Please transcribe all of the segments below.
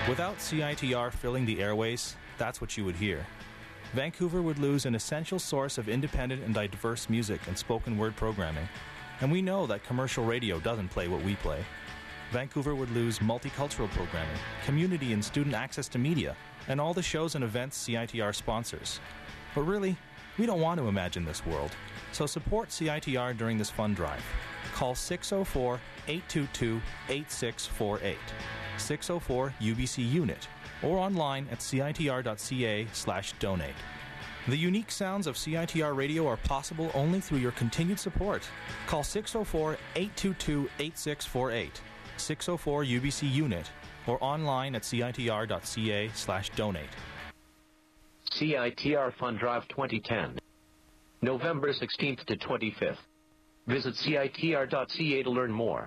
Without CITR filling the airways, that's what you would hear. Vancouver would lose an essential source of independent and diverse music and spoken word programming. And we know that commercial radio doesn't play what we play. Vancouver would lose multicultural programming, community and student access to media, and all the shows and events CITR sponsors. But really, we don't want to imagine this world. So support CITR during this fund drive. Call 604-822-8648, 604-UBC-UNIT, or online at citr.ca/donate. The unique sounds of CITR radio are possible only through your continued support. Call 604-822-8648, 604-UBC-UNIT, or online at citr.ca/donate. CITR Fund Drive 2010, November 16th to 25th. Visit citr.ca to learn more.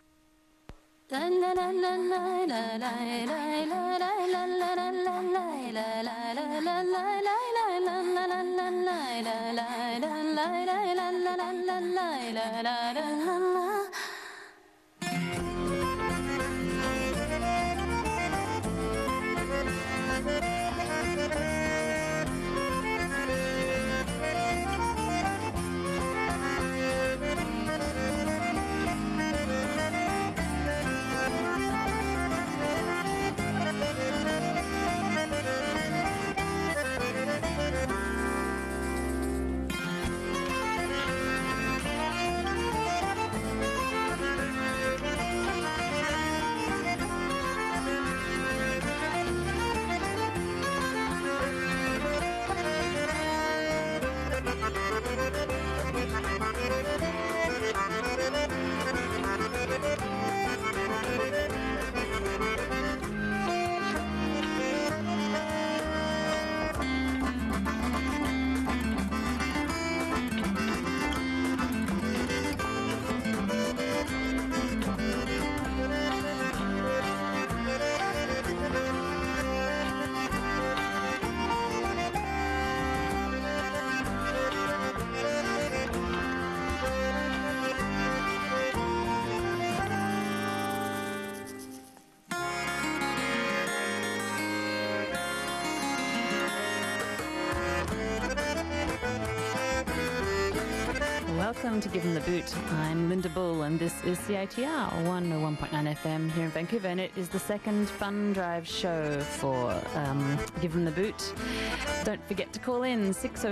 Welcome to Give 'em the Boot. I'm Linda Bull and this is CITR 101.9 FM here in Vancouver, and it is the second fund drive show for Give 'em the Boot. Don't forget to call in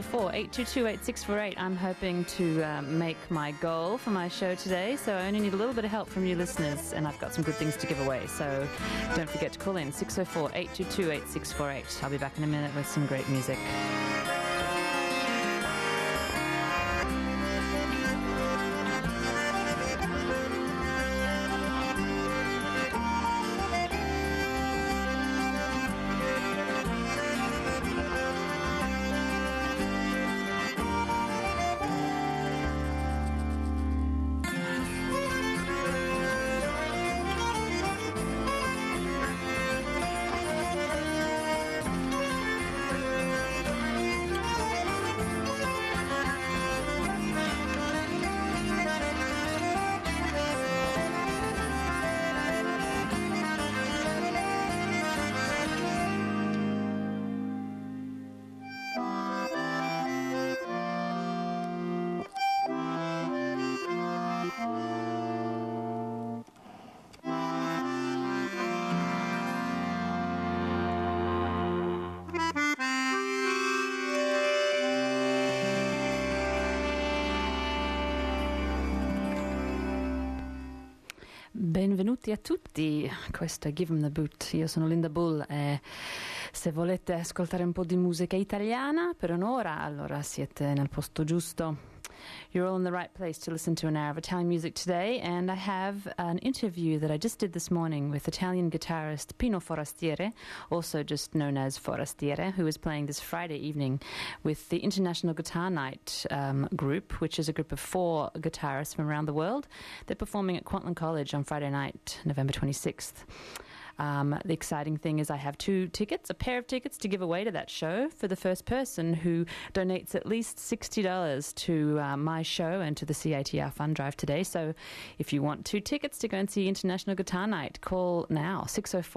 604-822-8648. I'm hoping to make my goal for my show today, so I only need a little bit of help from you listeners, and I've got some good things to give away, so don't forget to call in 604-822-8648. I'll be back in a minute with some great music. Benvenuti a tutti, questo è Give 'em the Boot, io sono Linda Bull e se volete ascoltare un po' di musica italiana per un'ora, allora siete nel posto giusto. You're all in the right place to listen to an hour of Italian music today, and I have an interview that I just did this morning with Italian guitarist Pino Forastiere, also just known as Forastiere, who is playing this Friday evening with the International Guitar Night group, which is a group of 4 guitarists from around the world. They're performing at Kwantlen College on Friday night, November 26th. The exciting thing is I have a pair of tickets to give away to that show for the first person who donates at least $60 to my show and to the CITR Fund Drive today. So if you want 2 tickets to go and see International Guitar Night, call now,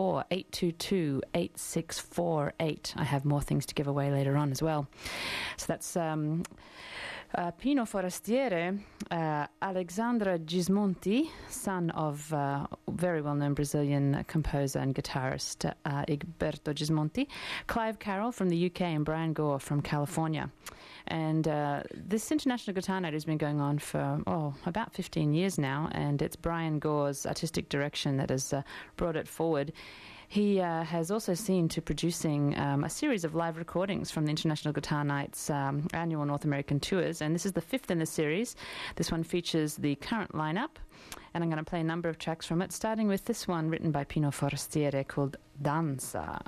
604-822-8648. I have more things to give away later on as well. So that's Pino Forestiere, Alexandra Gismonti, son of very well-known Brazilian composer and guitarist Egberto Gismonti, Clive Carroll from the UK, and Brian Gore from California. And this International Guitar Night has been going on for about 15 years now, and it's Brian Gore's artistic direction that has brought it forward. He has also seen to producing a series of live recordings from the International Guitar Night's annual North American tours, and this is the 5th in the series. This one features the current lineup, and I'm going to play a number of tracks from it, starting with this one written by Pino Forestiere called Danza.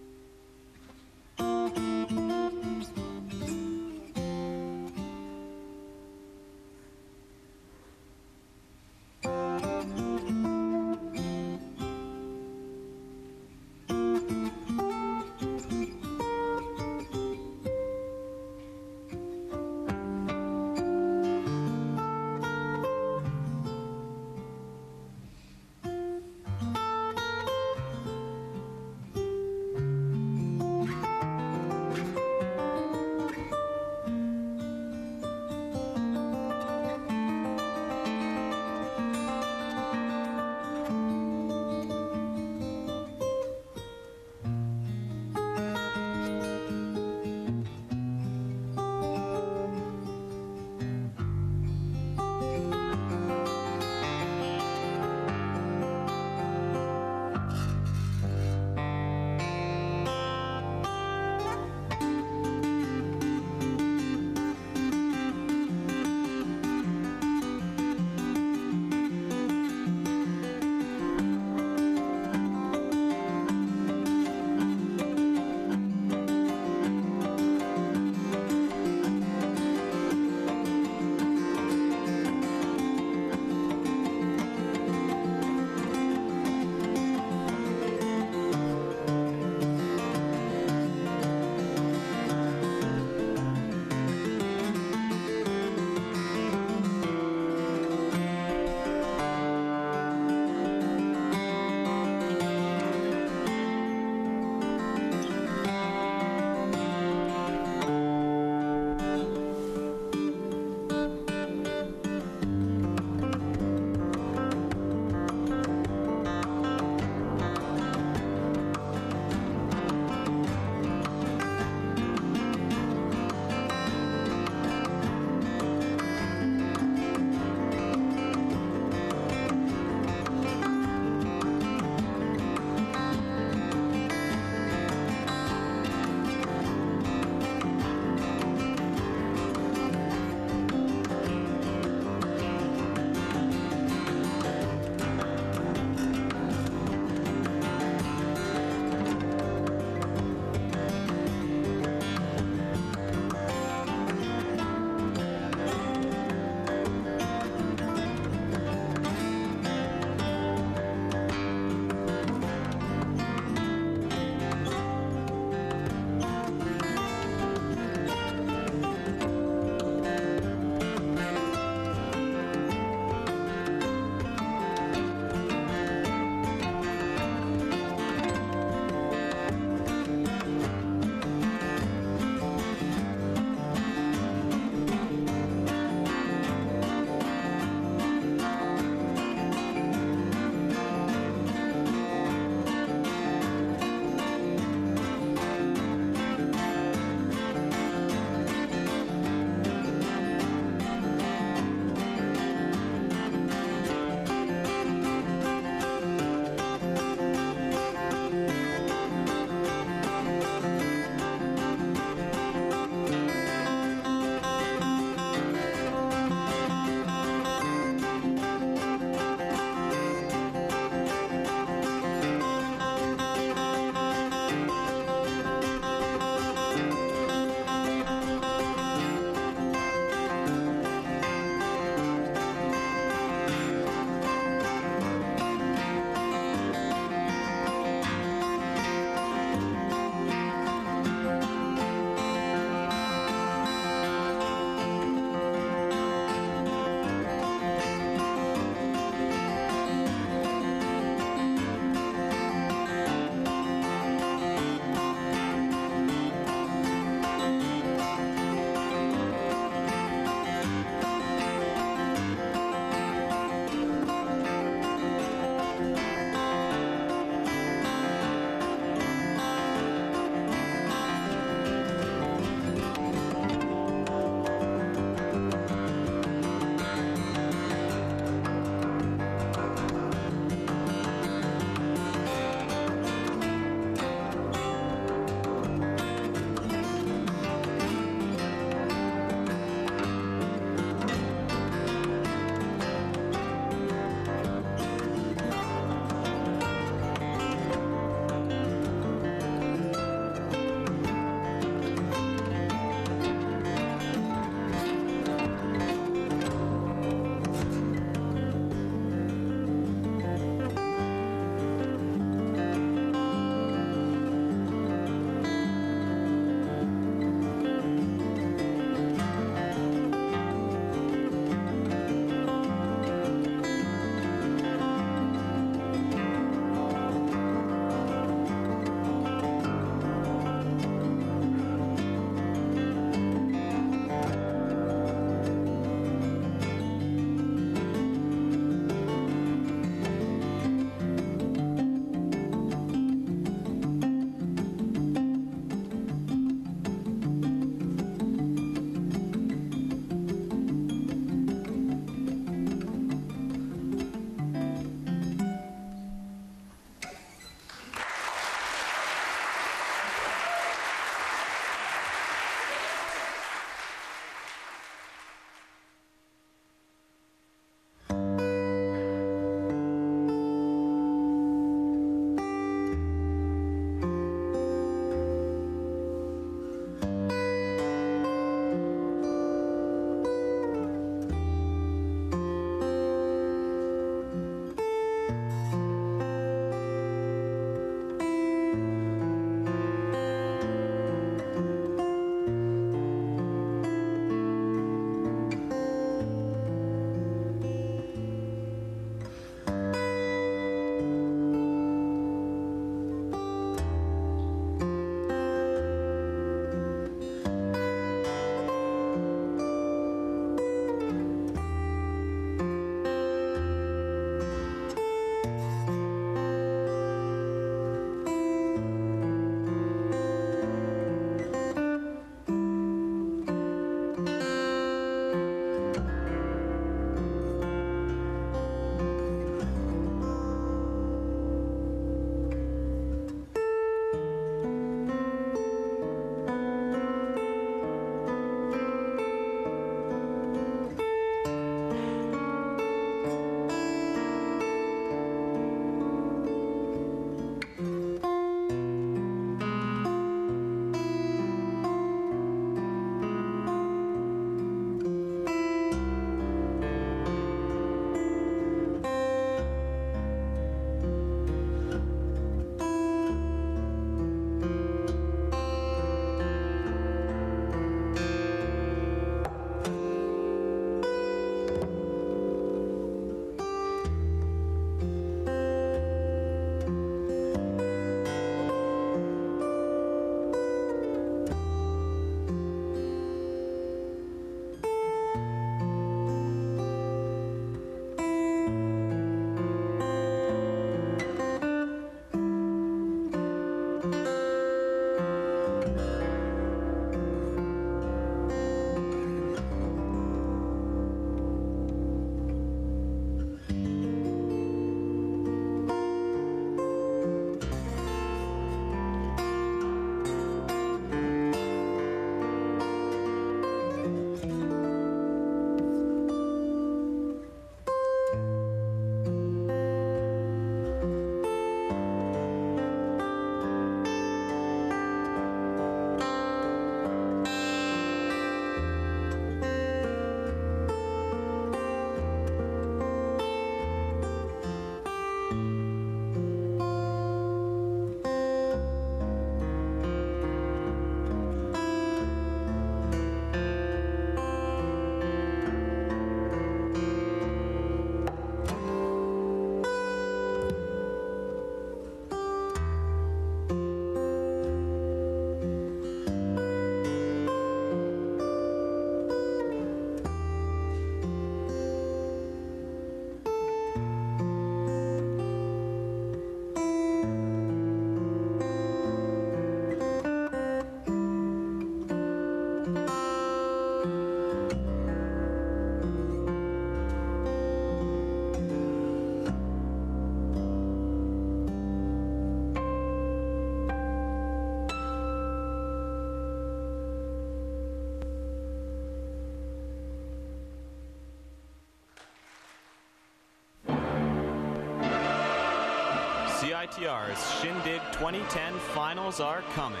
CITR's Shindig 2010 finals are coming.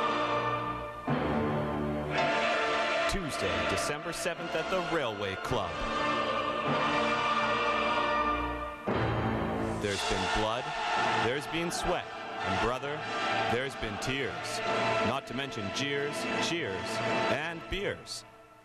Tuesday, December 7th at the Railway Club. There's been blood, there's been sweat, and brother, there's been tears. Not to mention jeers, cheers, and beers.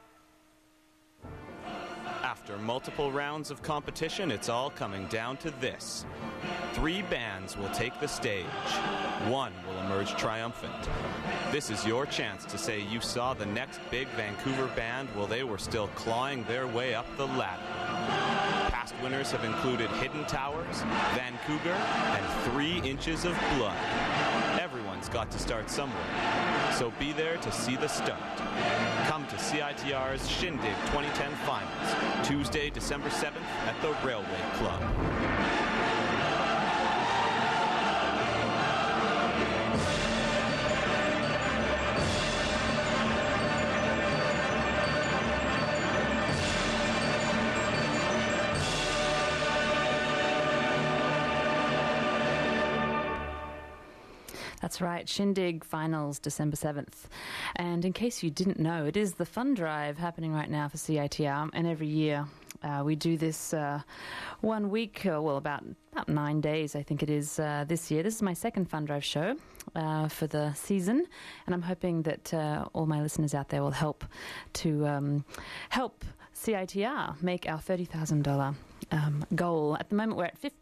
After multiple rounds of competition, it's all coming down to this. 3 bands will take the stage. 1 will emerge triumphant. This is your chance to say you saw the next big Vancouver band while they were still clawing their way up the ladder. Past winners have included Hidden Towers, Vancouver, and 3 Inches of Blood. Everyone's got to start somewhere, so be there to see the start. Come to CITR's Shindig 2010 Finals, Tuesday, December 7th at the Railway Club. That's right, Shindig Finals, December 7th. And in case you didn't know, it is the fund drive happening right now for CITR, and every year we do this 1 week, about 9 days, I think it is, this year. This is my second fund drive show for the season, and I'm hoping that all my listeners out there will help to help CITR make our $30,000 goal. At the moment, we're at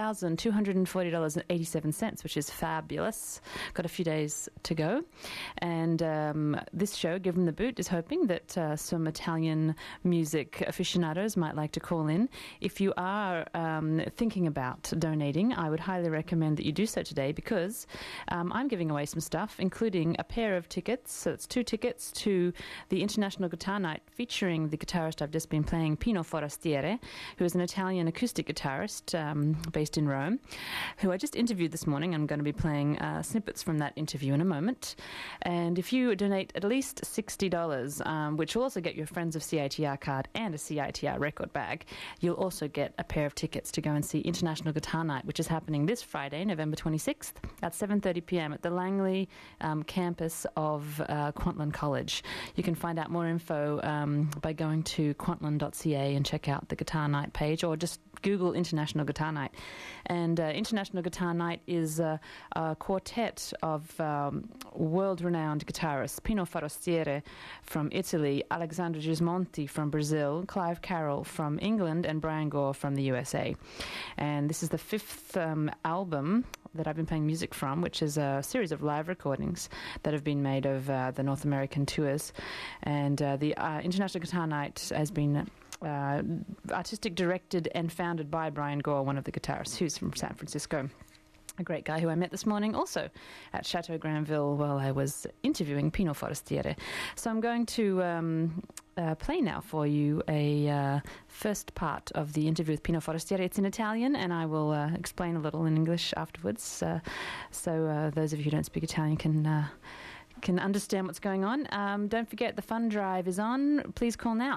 $15,240.87, which is fabulous. Got a few days to go. And this show, Give 'em the Boot, is hoping that some Italian music aficionados might like to call in. If you are thinking about donating, I would highly recommend that you do so today, because I'm giving away some stuff, including a pair of tickets. So it's 2 tickets to the International Guitar Night featuring the guitarist I've just been playing, Pino Forastiere, who is an Italian acoustic guitarist based in Rome, who I just interviewed this morning. I'm going to be playing snippets from that interview in a moment. And if you donate at least $60, which will also get you a Friends of CITR card and a CITR record bag, you'll also get a pair of tickets to go and see International Guitar Night, which is happening this Friday, November 26th at 7:30 p.m. at the Langley campus of Kwantlen College. You can find out more info by going to kwantlen.ca and check out the Guitar Night page, or just Google International Guitar Night. And International Guitar Night is a quartet of world-renowned guitarists: Pino Forastiere from Italy, Alexandre Gismonti from Brazil, Clive Carroll from England, and Brian Gore from the USA. And this is the 5th album that I've been playing music from, which is a series of live recordings that have been made of the North American tours. And the International Guitar Night has been artistic directed and founded by Brian Gore, one of the guitarists who's from San Francisco. A great guy who I met this morning also at Chateau Granville while I was interviewing Pino Forastiere. So I'm going to play now for you a first part of the interview with Pino Forastiere. It's in Italian, and I will explain a little in English afterwards, so those of you who don't speak Italian can understand what's going on. Don't forget, the fund drive is on. Please call now,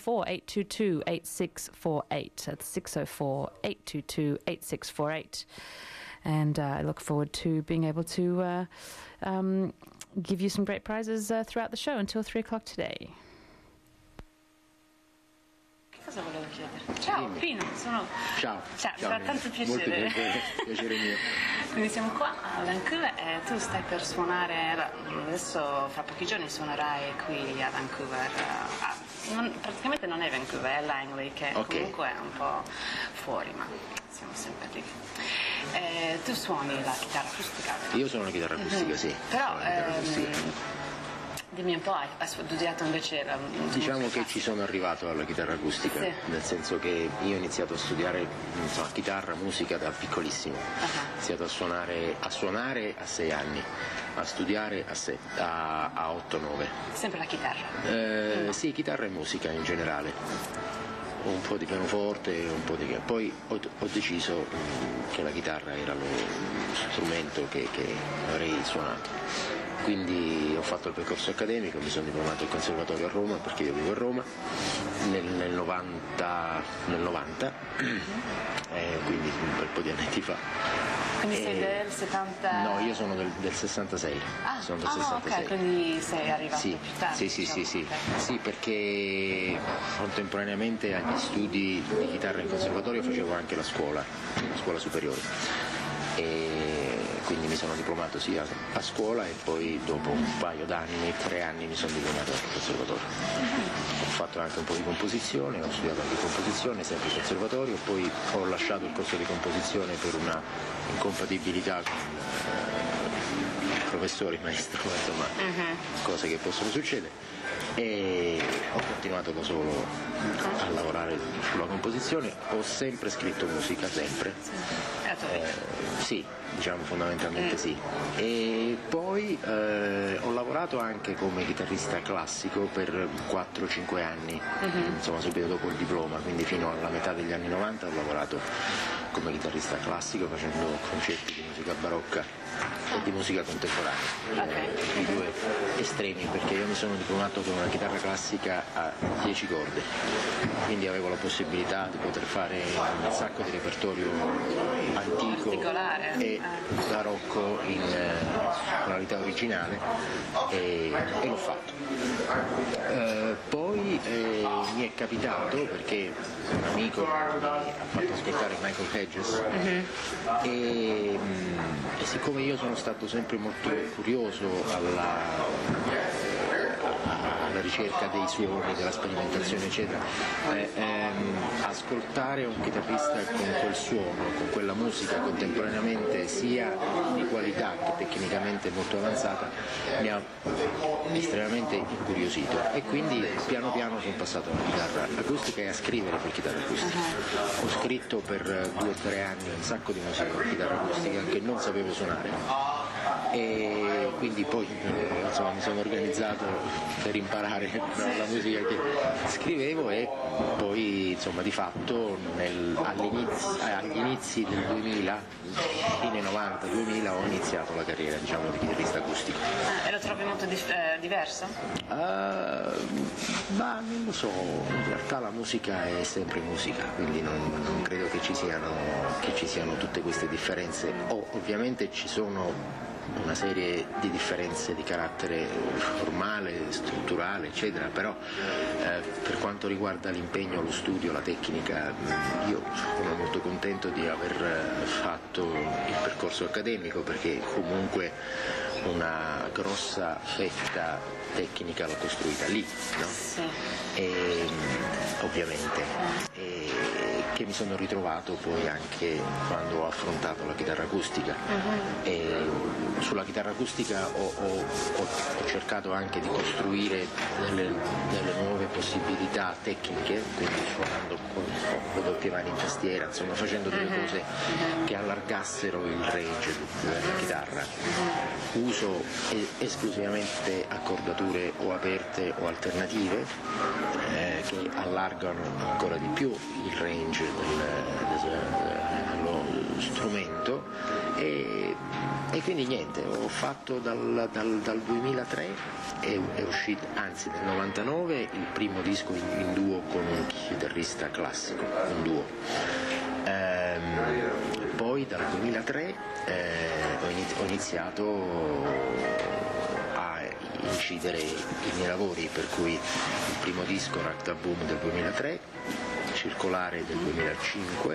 604-822-8648. That's 604-822-8648. And I look forward to being able to give you some great prizes throughout the show until 3 o'clock today. Cosa volevo chiedere? Ciao Pino, sono... Ciao. Ciao, mi fa tanto piacere. Molto piacere mio. Quindi siamo qua a Vancouver e tu stai per suonare, adesso fra pochi giorni suonerai qui a Vancouver. Praticamente non è Vancouver, è Langley, che comunque è un po' fuori, ma siamo sempre lì. Tu suoni la chitarra acustica? Io suono la chitarra acustica, sì. Però dimmi un po', hai studiato invece la diciamo che ci sono arrivato alla chitarra acustica, sì. Nel senso che io ho iniziato a studiare chitarra, musica da piccolissimo. Ho iniziato a suonare a 6 anni, a studiare a 8-9. Sempre la chitarra? Sì, chitarra e musica in generale. Un po' di pianoforte, un po' di... Poi ho deciso che la chitarra era lo strumento che avrei suonato. Quindi ho fatto il percorso accademico, mi sono diplomato al conservatorio a Roma, perché io vivo a Roma, nel 90, quindi un bel po' di anni fa. Quindi sei del 70? No, io sono del 66. Sono del 66. Ok, quindi sei arrivato più tardi. Sì, okay. sì, perché contemporaneamente agli studi di chitarra in conservatorio facevo anche la scuola superiore. E quindi mi sono diplomato sia a scuola e poi dopo un paio d'anni, 3 anni, mi sono diplomato al conservatorio. Ho fatto anche un po' di composizione, ho studiato anche composizione sempre in conservatorio, poi ho lasciato il corso di composizione per una incompatibilità con professori, maestro, insomma, cose che possono succedere, e ho continuato da solo a lavorare sulla composizione. Ho sempre scritto musica, sempre. Sì, diciamo fondamentalmente sì. E poi ho lavorato anche come chitarrista classico per 4-5 anni, insomma subito dopo il diploma, quindi fino alla metà degli anni 90 ho lavorato come chitarrista classico facendo concerti di musica barocca e di musica contemporanea, i due estremi, perché io mi sono diplomato con una chitarra classica a 10 corde, quindi avevo la possibilità di poter fare un sacco di repertorio antico e barocco in tonalità originale, e l'ho fatto. Poi mi è capitato, perché un amico mi ha fatto ascoltare Michael Hedges, e siccome io sono stato sempre molto curioso alla ricerca dei suoni, della sperimentazione eccetera, ascoltare un chitarrista con quel suono, con quella musica contemporaneamente sia di qualità che tecnicamente molto avanzata, mi ha estremamente incuriosito, e quindi piano piano sono passato alla chitarra acustica e a scrivere per chitarra acustica. Ho scritto per 2 o 3 anni un sacco di musica per chitarra acustica che non sapevo suonare, e quindi poi insomma mi sono organizzato per imparare la musica che scrivevo, e poi insomma di fatto agli inizi del 2000, fine 90-2000, ho iniziato la carriera, diciamo, di chitarrista acustico. E lo trovi molto diverso? Ma non lo so, in realtà la musica è sempre musica, quindi non credo che ci siano tutte queste differenze. Ovviamente ci sono una serie di differenze di carattere formale, strutturale, eccetera, però per quanto riguarda l'impegno, lo studio, la tecnica, io sono molto contento di aver fatto il percorso accademico, perché comunque una grossa fetta tecnica l'ho costruita lì, no? Sì. E, ovviamente, che mi sono ritrovato poi anche quando ho affrontato la chitarra acustica. E sulla chitarra acustica ho cercato anche di costruire delle nuove possibilità tecniche, quindi suonando con le doppie mani in tastiera, insomma facendo delle cose che allargassero il range della chitarra. Uso esclusivamente accordature o aperte o alternative, che allargano ancora di più il range dello strumento, e quindi niente, ho fatto dal 2003, è uscito, anzi nel 99, il primo disco in duo con un chitarrista classico, un duo. Poi dal 2003 ho iniziato a incidere i miei lavori, per cui il primo disco, Ragtime Boom, del 2003, Circolare del 2005,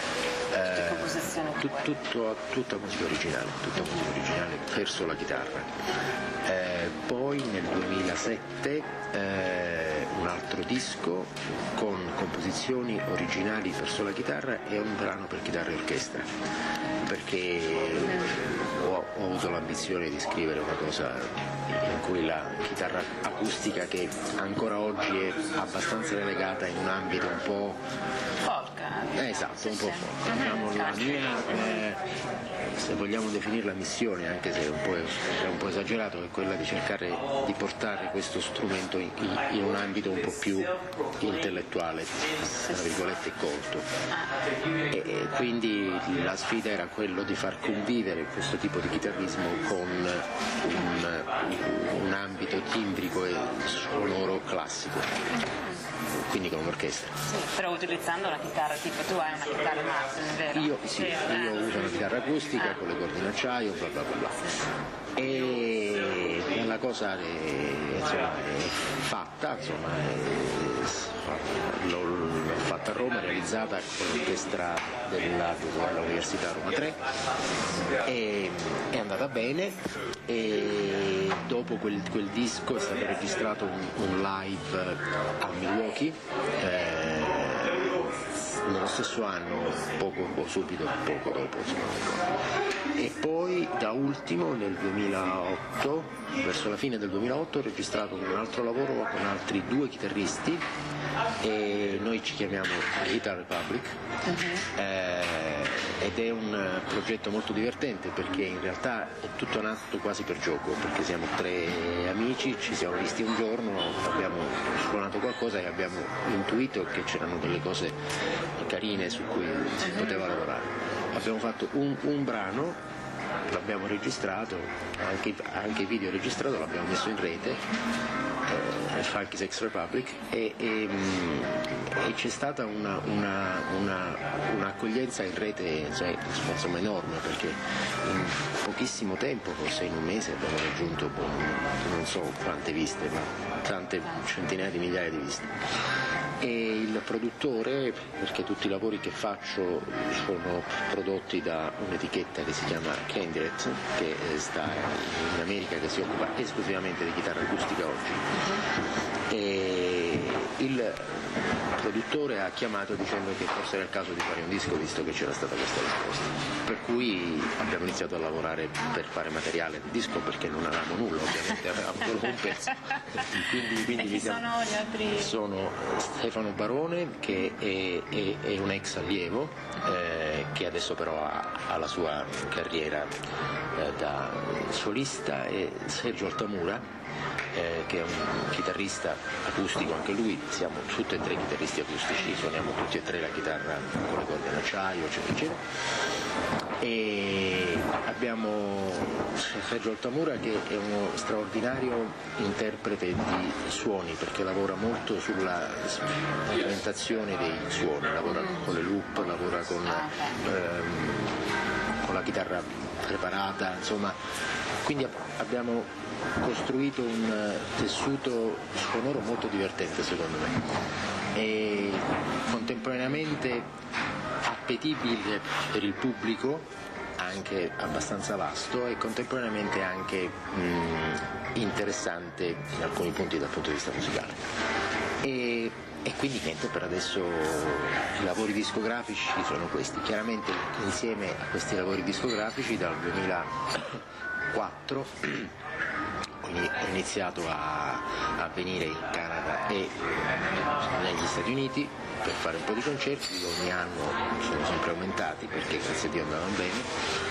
tutta musica originale, verso la chitarra. Poi nel 2007 un altro disco con composizioni originali per sola chitarra e un brano per chitarra e orchestra, perché ho avuto l'ambizione di scrivere una cosa in cui la chitarra acustica, che ancora oggi è abbastanza relegata in un ambito un po' esatto, un po' folk. Diciamo, la mia, se vogliamo definirla missione, anche se è un po' esagerato, è quella di cercare di portare questo strumento in un ambito un po' più intellettuale, tra virgolette, colto. E quindi la sfida era quello di far convivere questo tipo di chitarrismo con un ambito timbrico e sonoro classico. quindi con un'orchestra. Sì, però utilizzando la chitarra, tipo tu hai una chitarra Martin, vero? Io uso una chitarra acustica con le corde in acciaio, bla bla bla bla. E la cosa è fatta, insomma, l'ho fatta a Roma, realizzata con l'orchestra dell'Università Roma 3, e è andata bene, e dopo quel disco è stato registrato un live a Milwaukee nello stesso anno, poco dopo, e poi da ultimo nel 2008, verso la fine del 2008, ho registrato un altro lavoro con altri 2 chitarristi, e noi ci chiamiamo Guitar Republic, ed è un progetto molto divertente perché in realtà è tutto nato quasi per gioco, perché siamo 3 amici, ci siamo visti un giorno, abbiamo suonato qualcosa e abbiamo intuito che c'erano delle cose carine su cui si poteva lavorare. Abbiamo fatto un brano, l'abbiamo registrato, anche il video registrato, l'abbiamo messo in rete, Funky Sex Republic, e c'è stata un'accoglienza in rete, cioè, insomma, enorme, perché in pochissimo tempo, forse in un mese, abbiamo raggiunto non so quante viste, ma tante centinaia di migliaia di viste. E il produttore, perché tutti i lavori che faccio sono prodotti da un'etichetta che si chiama Candidate, che sta in America, che si occupa esclusivamente di chitarra acustica oggi, e il produttore ha chiamato dicendo che forse era il caso di fare un disco, visto che c'era stata questa risposta, per cui abbiamo iniziato a lavorare per fare materiale del disco, perché non avevamo nulla, ovviamente avevamo solo un pezzo. Quindi e chi sono gli altri? Sono Stefano Barone, che è un ex allievo, che adesso però ha la sua carriera da solista, e Sergio Altamura, che è un chitarrista acustico, anche lui, siamo tutti e 3 chitarristi acustici, suoniamo tutti e 3 la chitarra con le corde in acciaio, eccetera eccetera. E abbiamo Sergio Altamura, che è uno straordinario interprete di suoni, perché lavora molto sulla implementazione dei suoni, lavora con le loop, lavora con la chitarra preparata, insomma, quindi abbiamo costruito un tessuto sonoro molto divertente, secondo me, e contemporaneamente appetibile per il pubblico, anche abbastanza vasto, e contemporaneamente anche interessante in alcuni punti dal punto di vista musicale. E quindi niente, per adesso i lavori discografici sono questi. Chiaramente insieme a questi lavori discografici dal 2004 ho iniziato a venire in Canada e negli Stati Uniti per fare un po' di concerti. Ogni anno sono sempre aumentati, perché grazie a Dio andavano bene,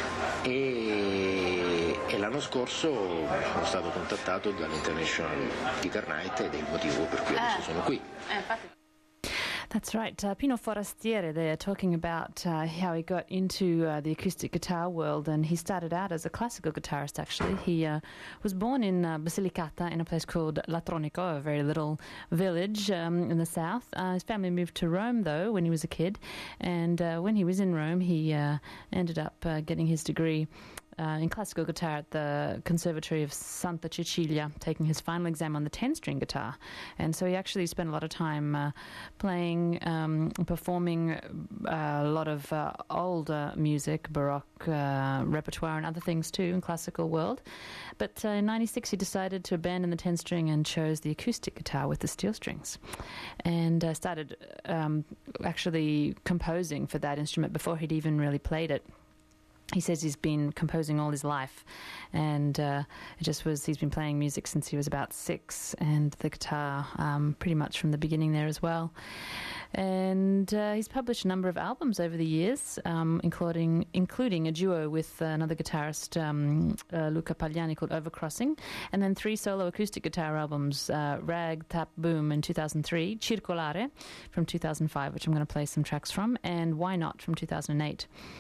e l'anno scorso sono stato contattato dall'International Guitar Night, ed è il motivo per cui adesso sono qui. That's right. Pino Forastiere, they're talking about how he got into the acoustic guitar world, and he started out as a classical guitarist, actually. He was born in Basilicata, in a place called Latronico, a very little village in the south. His family moved to Rome, though, when he was a kid, and when he was in Rome, he ended up getting his degree in classical guitar at the Conservatory of Santa Cecilia, taking his final exam on the 10-string guitar. And so he actually spent a lot of time playing, performing a lot of older music, Baroque repertoire and other things too in classical world. But in 96 he decided to abandon the 10-string and chose the acoustic guitar with the steel strings, and started actually composing for that instrument before he'd even really played it. He says he's been composing all his life, and he's been playing music since he was about 6, and the guitar pretty much from the beginning there as well. And he's published a number of albums over the years, including a duo with another guitarist, Luca Pagliani, called Overcrossing, and then 3 solo acoustic guitar albums, Rag, Tap, Boom in 2003, Circolare from 2005, which I'm going to play some tracks from, and Why Not from 2008.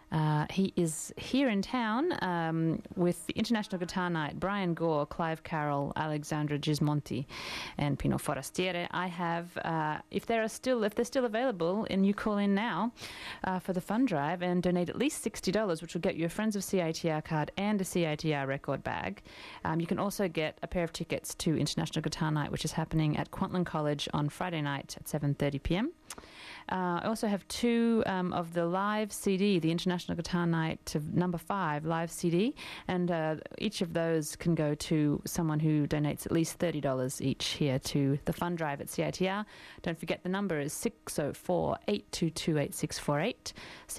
He is here in town with the International Guitar Night. Brian Gore, Clive Carroll, Alexandra Gismonti, and Pino Forastiere. I have, if they're still available, and you call in now for the fund drive and donate at least $60, which will get you a Friends of CITR card and a CITR record bag. You can also get a pair of tickets to International Guitar Night, which is happening at Kwantlen College on Friday night at 7:30 p.m. I also have two of the live CD, the International Guitar Night number 5 live CD, and each of those can go to someone who donates at least $30 each here to the fund drive at CITR. Don't forget the number is 604-822-8648,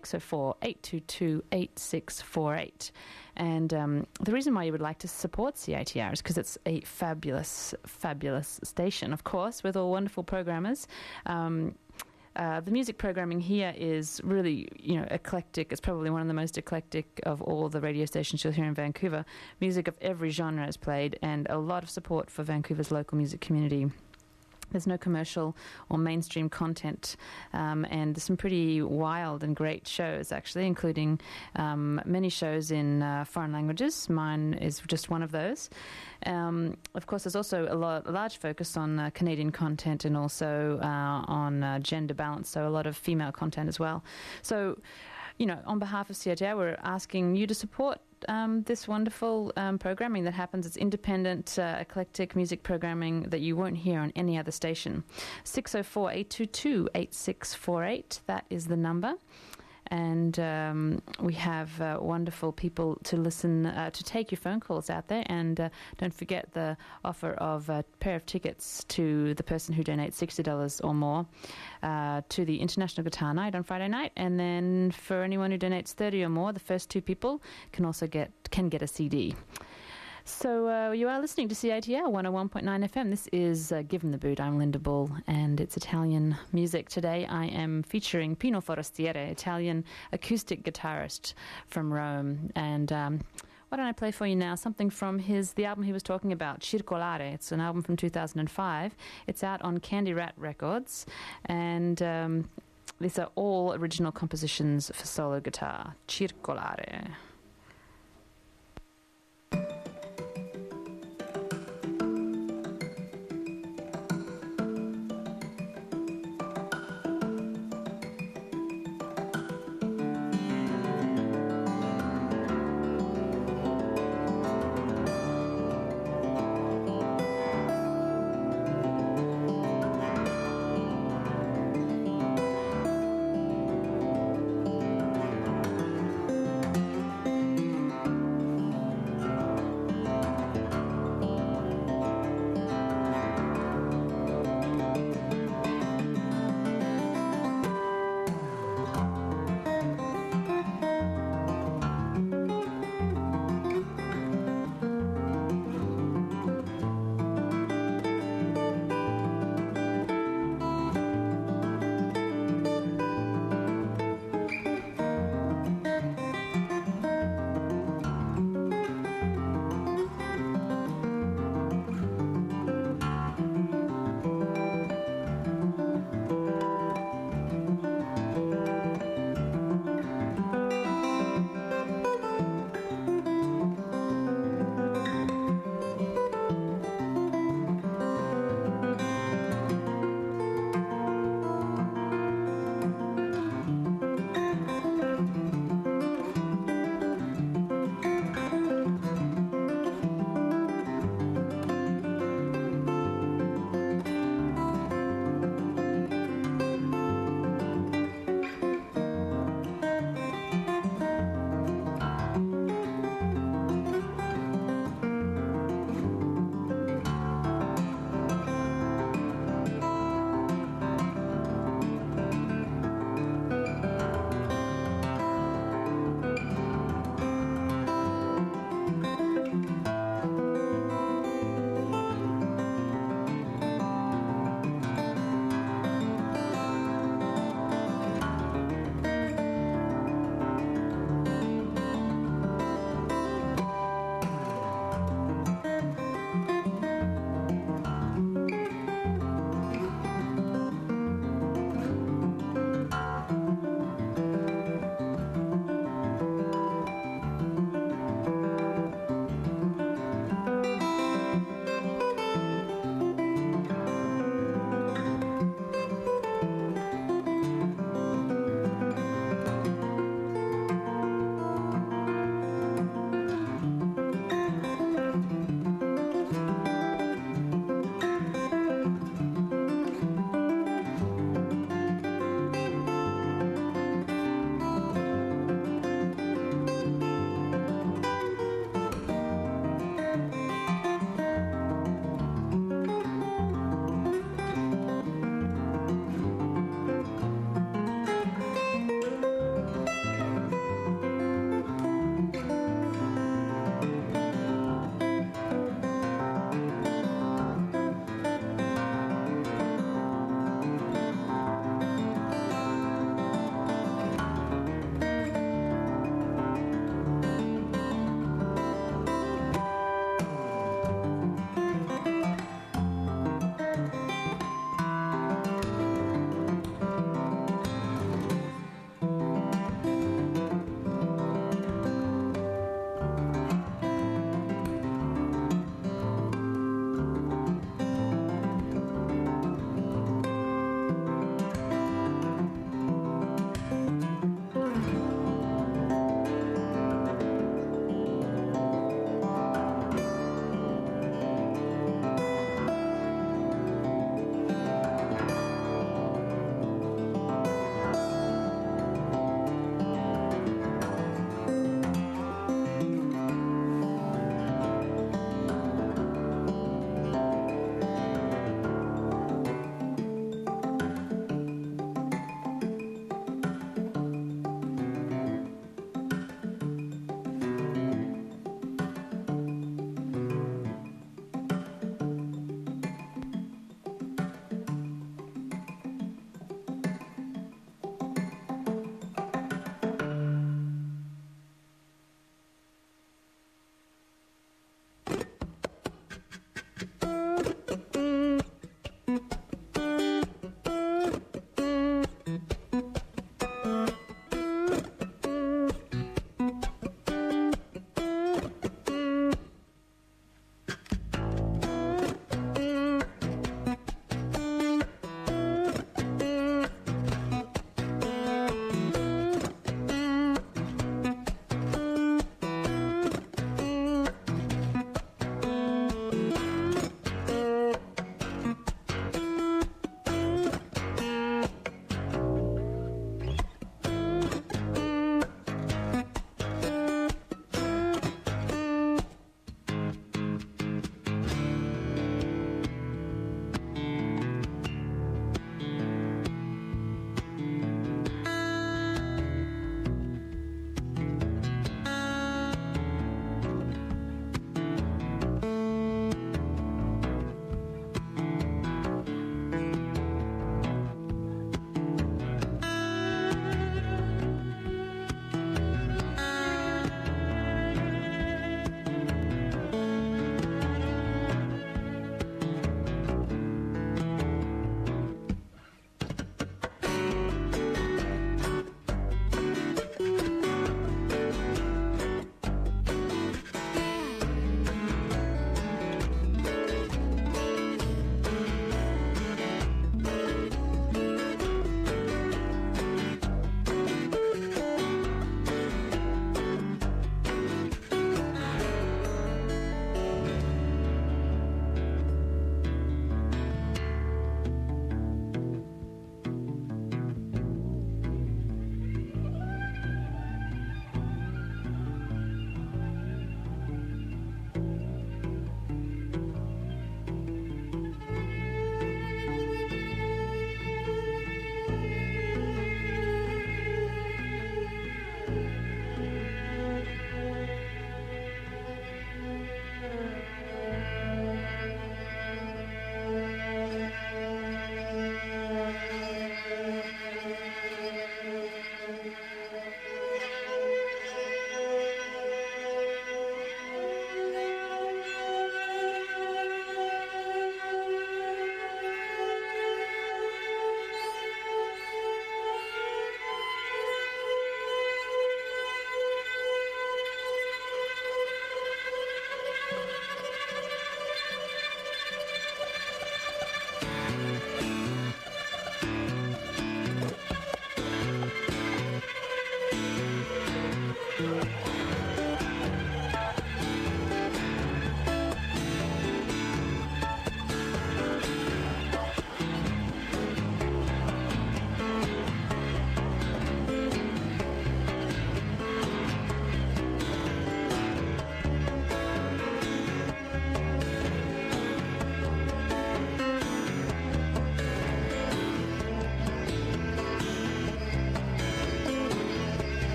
604-822-8648. And the reason why you would like to support CITR is because it's a fabulous, fabulous station, of course, with all wonderful programmers. The music programming here is really, eclectic. It's probably one of the most eclectic of all the radio stations you'll hear in Vancouver. Music of every genre is played, and a lot of support for Vancouver's local music community. There's no commercial or mainstream content, and there's some pretty wild and great shows, actually, including many shows in foreign languages. Mine is just one of those. Of course, there's also a large focus on Canadian content and also on gender balance, so a lot of female content as well. So, on behalf of CITR, we're asking you to support this wonderful programming that happens. It's independent, eclectic music programming that you won't hear on any other station. 604-822-8648, that is the number. And we have wonderful people to listen, to take your phone calls out there. And don't forget the offer of a pair of tickets to the person who donates $60 or more to the International Guitar Night on Friday night. And then for anyone who donates $30 or more, the first two people can also get a CD. So you are listening to CITR 101.9 FM. This is Give 'em the Boot. I'm Linda Bull, and it's Italian music. Today I am featuring Pino Forastiere, Italian acoustic guitarist from Rome. And why don't I play for you now something from the album he was talking about, Circolare. It's an album from 2005. It's out on Candy Rat Records, and these are all original compositions for solo guitar. Circolare.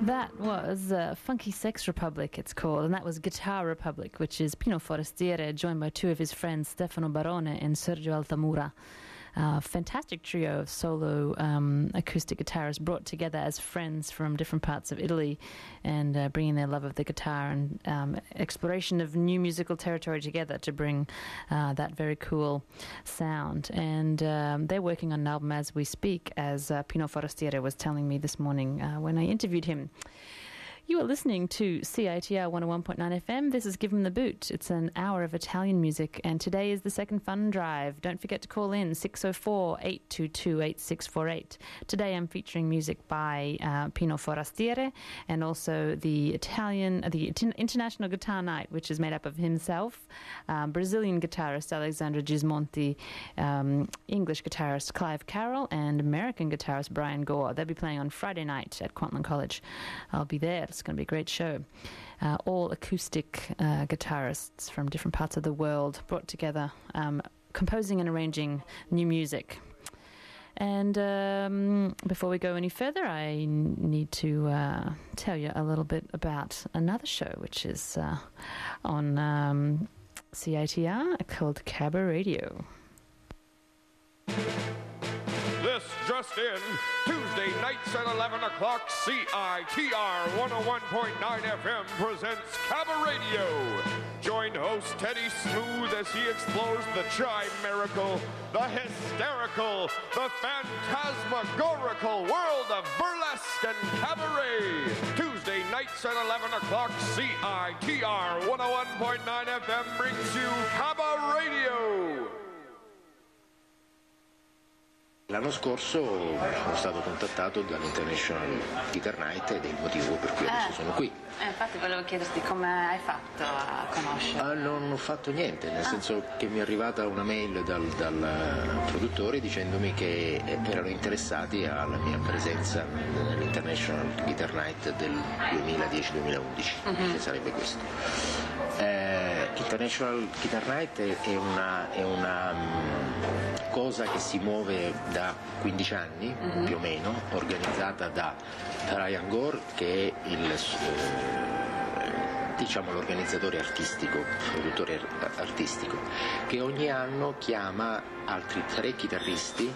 That was Funky Sex Republic, it's called, and that was Guitar Republic, which is Pino Forestiere joined by two of his friends, Stefano Barone and Sergio Altamura. Fantastic trio of solo acoustic guitarists brought together as friends from different parts of Italy and bringing their love of the guitar and exploration of new musical territory together to bring that very cool sound. And they're working on an album as we speak, as Pino Forestiere was telling me this morning when I interviewed him. You are listening to CITR 101.9 FM. This is Give 'em the Boot. It's an hour of Italian music, and today is the second fun drive. Don't forget to call in 604-822-8648. Today I'm featuring music by Pino Forestiere and also the International Guitar Night, which is made up of himself, Brazilian guitarist Alexandre Gismonti, English guitarist Clive Carroll, and American guitarist Brian Gore. They'll be playing on Friday night at Kwantlen College. I'll be there. It's going to be a great show. All acoustic guitarists from different parts of the world brought together, composing and arranging new music. And before we go any further, I need to tell you a little bit about another show, which is on CITR called Cabaret Radio. This just in, Tuesday nights at 11 o'clock, CITR 101.9 FM presents Cabaret Radio. Join host Teddy Smooth as he explores the chimerical, the hysterical, the phantasmagorical world of burlesque and cabaret. Tuesday nights at 11 o'clock, CITR 101.9 FM brings you Cabaret Radio. L'anno scorso sono stato contattato dall'International Guitar Night ed è il motivo per cui adesso sono qui. Infatti volevo chiederti come hai fatto a conoscere. Non ho fatto niente, nel senso che mi è arrivata una mail dal produttore dicendomi che erano interessati alla mia presenza nell'International Guitar Night del 2010-2011, che sarebbe questo. International Guitar Night è una cosa che si muove da 15 anni più o meno, organizzata da Brian Gore, che è l'organizzatore artistico, produttore artistico, che ogni anno chiama altri 3 chitarristi,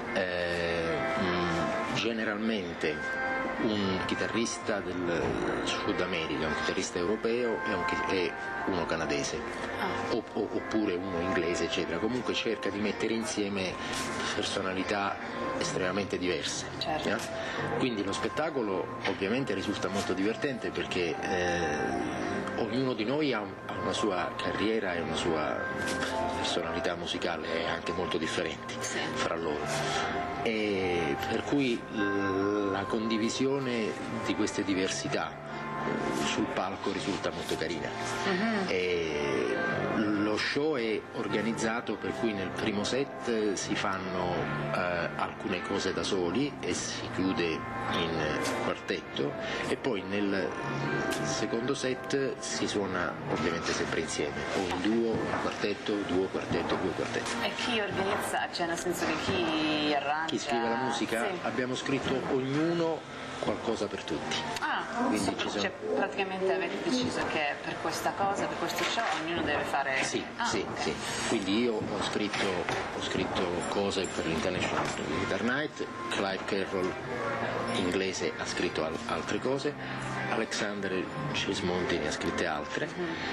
generalmente un chitarrista del Sud America, un chitarrista europeo e uno canadese, oppure uno inglese, eccetera. Comunque cerca di mettere insieme personalità estremamente diverse. Certo. Quindi lo spettacolo ovviamente risulta molto divertente perché ognuno di noi ha una sua carriera e una sua personalità musicale anche molto differenti fra loro. E per cui la condivisione di queste diversità sul palco risulta molto carina. E lo show è organizzato per cui nel primo set si fanno alcune cose da soli e si chiude in quartetto, e poi nel secondo set si suona ovviamente sempre insieme, o in duo, quartetto, duo, quartetto, duo, quartetto. E chi organizza? Cioè nel senso che chi arrangia? Chi scrive la musica? Sì. Abbiamo scritto ognuno qualcosa per tutti. Quindi cioè, praticamente avete deciso che per questa cosa, per questo show, ognuno deve fare... Sì. Quindi io ho scritto cose per l'International Guitar Night, Clive Carroll inglese ha scritto altre cose, Alexandre Gismonti ne ha scritte altre,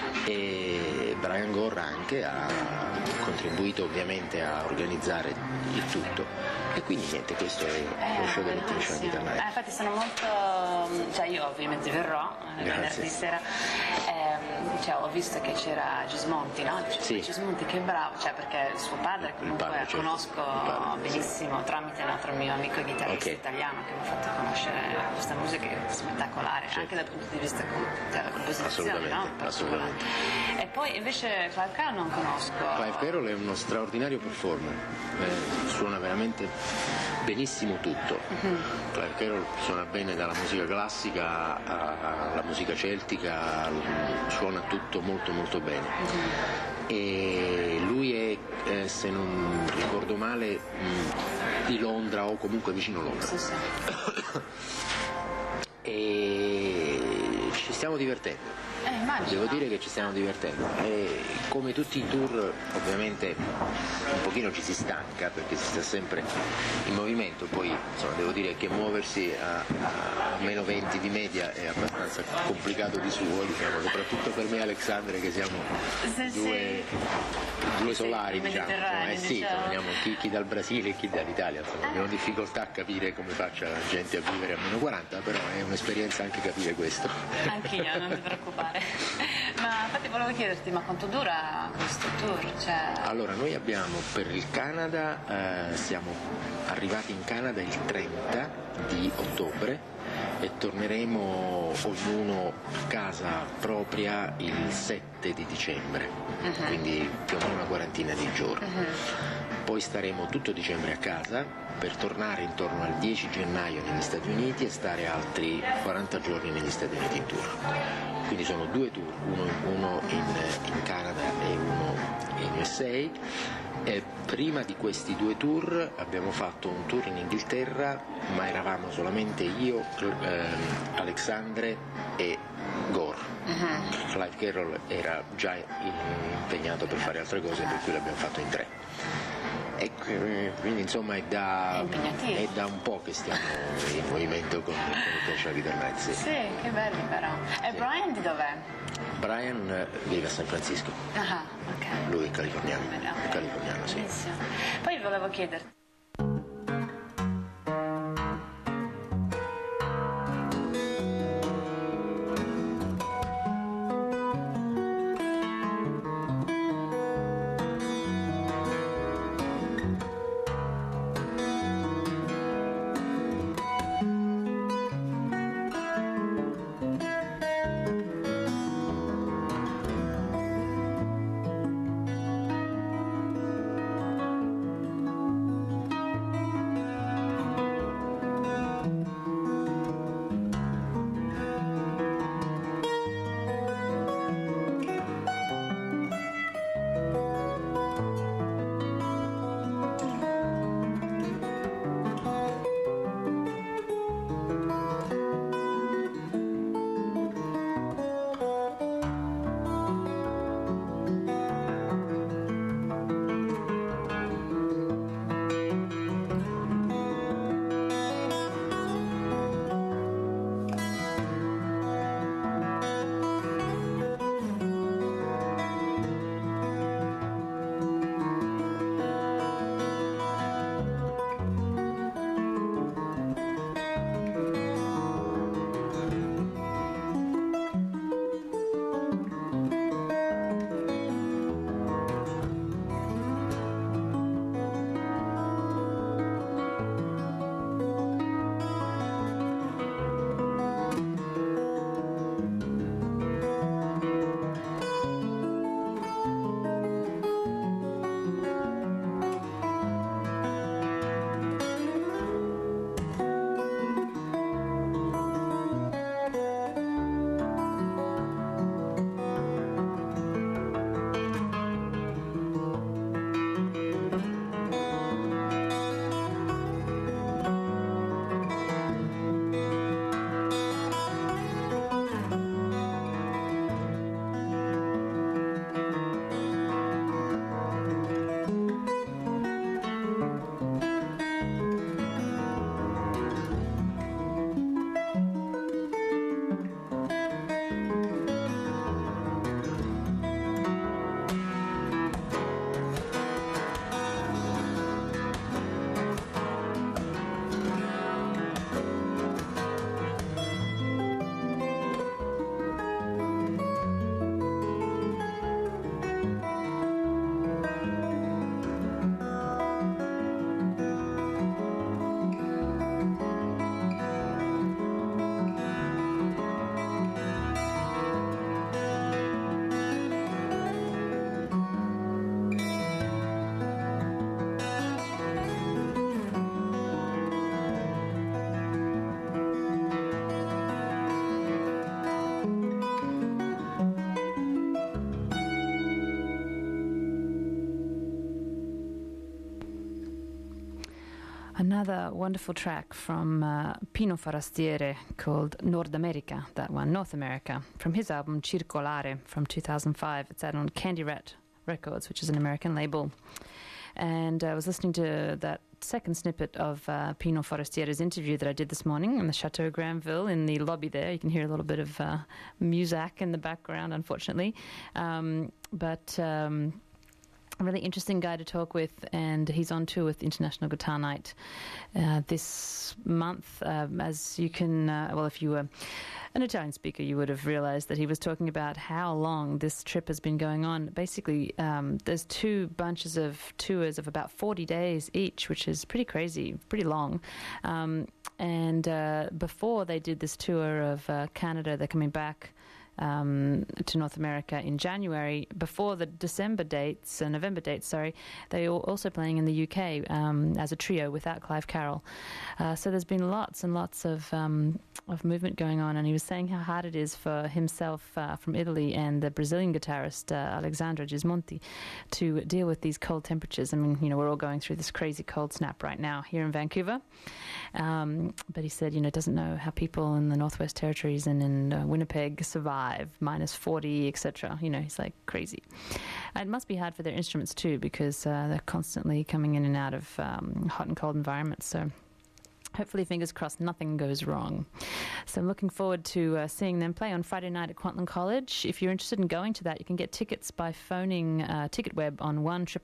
e Brian Gore anche ha contribuito ovviamente a organizzare il tutto, e quindi niente, questo è lo show dell'International Guitar Night. Infatti sono molto, cioè io ovviamente verrò venerdì sera, cioè ho visto che c'era Gismonti, no? Sì. Gismonti che bravo, cioè perché suo padre comunque certo. conosco benissimo tramite un altro mio amico chitarrista italiano che mi ha fatto conoscere questa musica che è spettacolare, certo. anche dal punto di vista della composizione, no? Assolutamente. E poi invece Clive Carroll non conosco. Clive Carroll è uno straordinario performer, suona veramente benissimo tutto. Clive Carroll suona bene dalla musica classica alla musica celtica, suona tutto molto molto bene. E lui è, se non ricordo male, di Londra o comunque vicino Londra. Sì. E stiamo divertendo. Immagino. Devo dire che ci stiamo divertendo e come tutti i tour ovviamente un pochino ci si stanca perché si sta sempre in movimento, poi insomma devo dire che muoversi a meno 20 di media è abbastanza complicato di suo, diciamo, soprattutto per me e Alexandre che siamo due solari, diciamo. Veniamo chi dal Brasile e chi dall'Italia, insomma, abbiamo difficoltà a capire come faccia la gente a vivere a meno 40, però è un'esperienza anche capire questo. Anch'io, non ti preoccupare. Ma infatti volevo chiederti, ma quanto dura questo tour? Allora, noi abbiamo per il Canada, siamo arrivati in Canada il 30 di ottobre e torneremo ognuno a casa propria il 7 di dicembre, quindi più o meno una quarantina di giorni. Poi staremo tutto dicembre a casa per tornare intorno al 10 gennaio negli Stati Uniti e stare altri 40 giorni negli Stati Uniti in tour. Quindi sono 2 tour, uno in Canada e uno in USA. E prima di questi 2 tour abbiamo fatto un tour in Inghilterra, ma eravamo solamente io, Alexandre e Gore. Clive Carroll era già impegnato per fare altre cose, per cui l'abbiamo fatto in 3. E quindi insomma è da un po' che stiamo in movimento con il National Guitar Night. Sì, che belli però. E sì. Brian di dov'è? Brian vive a San Francisco. Ok. Lui è californiano. È californiano, sì. Benissimo. Poi volevo chiederti. Another wonderful track from Pino Forastiere called Nord America, that one, North America, from his album Circolare from 2005. It's out on Candy Rat Records, which is an American label. And I was listening to that second snippet of Pino Forastiere's interview that I did this morning in the Chateau Granville in the lobby there. You can hear a little bit of music in the background, unfortunately. But a really interesting guy to talk with, and he's on tour with International Guitar Night this month. As you can, if you were an Italian speaker, you would have realized that he was talking about how long this trip has been going on. Basically, there's two bunches of tours of about 40 days each, which is pretty crazy, pretty long. And before they did this tour of Canada, they're coming back to North America in January. Before the November dates, they were also playing in the UK as a trio without Clive Carroll. So there's been lots and lots of movement going on, and he was saying how hard it is for himself from Italy and the Brazilian guitarist Alexandre Gismonti to deal with these cold temperatures. I mean, we're all going through this crazy cold snap right now here in Vancouver. But he said, doesn't know how people in the Northwest Territories and in Winnipeg survive minus 40, etc. He's like crazy. It must be hard for their instruments too, because they're constantly coming in and out of hot and cold environments. So hopefully, fingers crossed, nothing goes wrong. So I'm looking forward to seeing them play on Friday night at Kwantlen College. If you're interested in going to that, you can get tickets by phoning TicketWeb on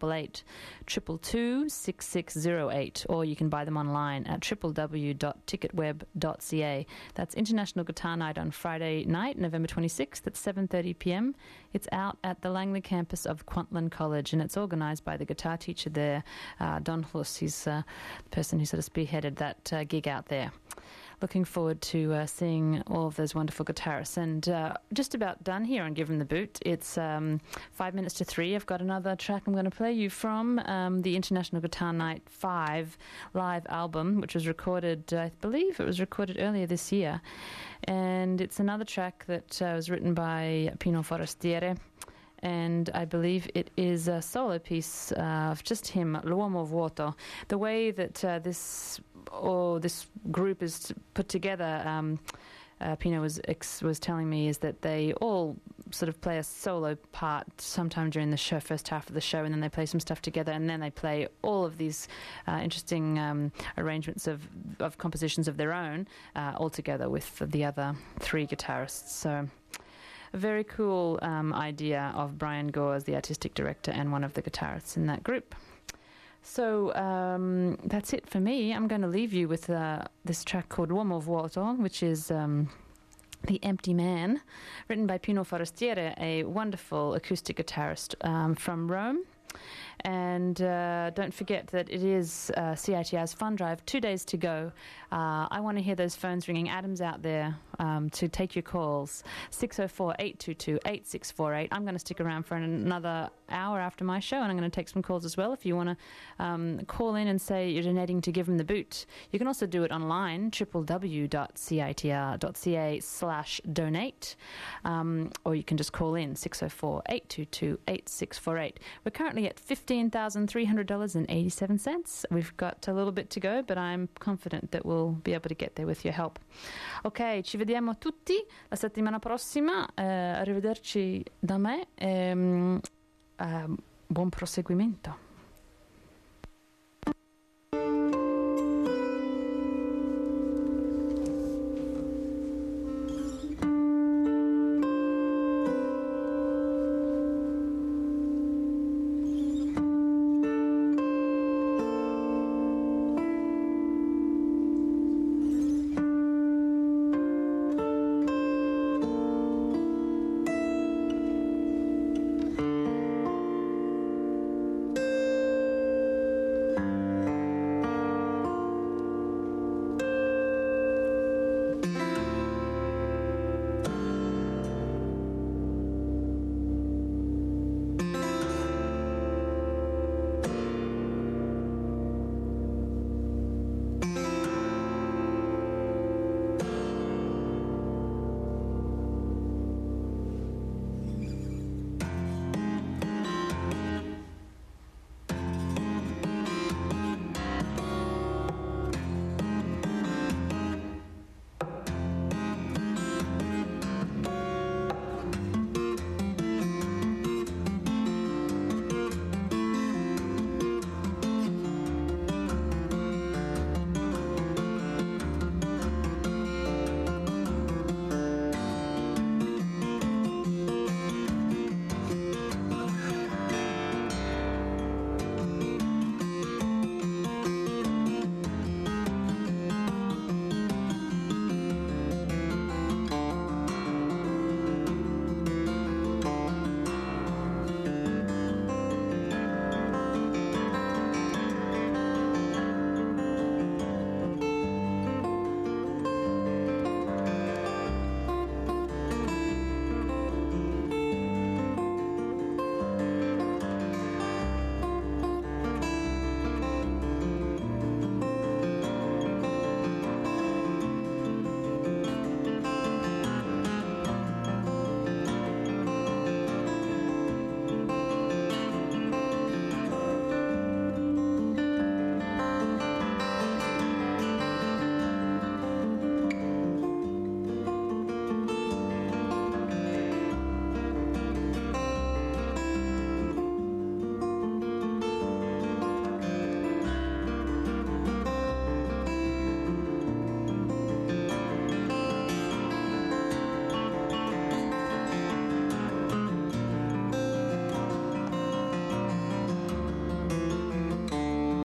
1-888-222-6608, or you can buy them online at www.ticketweb.ca. That's International Guitar Night on Friday night, November 26th at 7:30 p.m. It's out at the Langley campus of Kwantlen College, and it's organised by the guitar teacher there, Don Huss. He's the person who sort of spearheaded that gig out there. Looking forward to seeing all of those wonderful guitarists. And just about done here on Give 'Em the Boot. It's 5 minutes to 3. I've got another track I'm going to play you from the International Guitar Night 5 live album, which was recorded, I believe it was recorded earlier this year. And it's another track that was written by Pino Forastiere. And I believe it is a solo piece of just him, L'Uomo Vuoto. The way that this group is put together, Pino was telling me, is that they all sort of play a solo part sometime during the show, first half of the show, and then they play some stuff together, and then they play all of these interesting arrangements of compositions of their own all together with the other three guitarists. So a very cool idea of Brian Gore as the artistic director and one of the guitarists in that group. So that's it for me. I'm going to leave you with this track called L'Uomo Vuoto, which is The Empty Man, written by Pino Forastiere, a wonderful acoustic guitarist from Rome. And don't forget that it is CITR's Fun Drive, 2 days to go. I want to hear those phones ringing. Adam's out there to take your calls. 604-822-8648. I'm going to stick around for another hour after my show, and I'm going to take some calls as well. If you want to call in and say you're donating to Give 'Em the Boot, you can also do it online, www.citr.ca/donate, or you can just call in 604-822-8648. We're currently at $15,300.87. We've got a little bit to go, but I'm confident that we'll be able to get there with your help. Ok, ci vediamo tutti la settimana prossima. Arrivederci da me. Buon proseguimento.